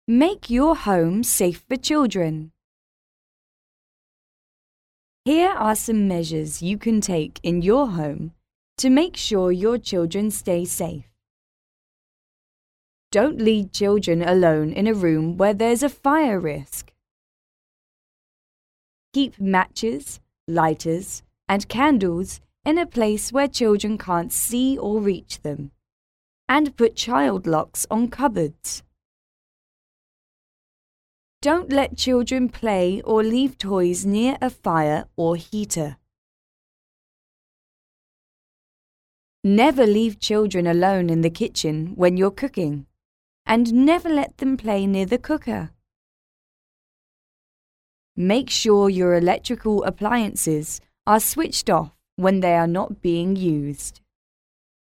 Make your home safe for children. Here are some measures you can take in your home to make sure your children stay safe. Don't leave children alone in a room where there's a fire risk. Keep matches, lighters, and candles in a place where children can't see or reach them, and put child locks on cupboards. Don't let children play or leave toys near a fire or heater. Never leave children alone in the kitchen when you're cooking, and never let them play near the cooker. Make sure your electrical appliances are switched off when they are not being used.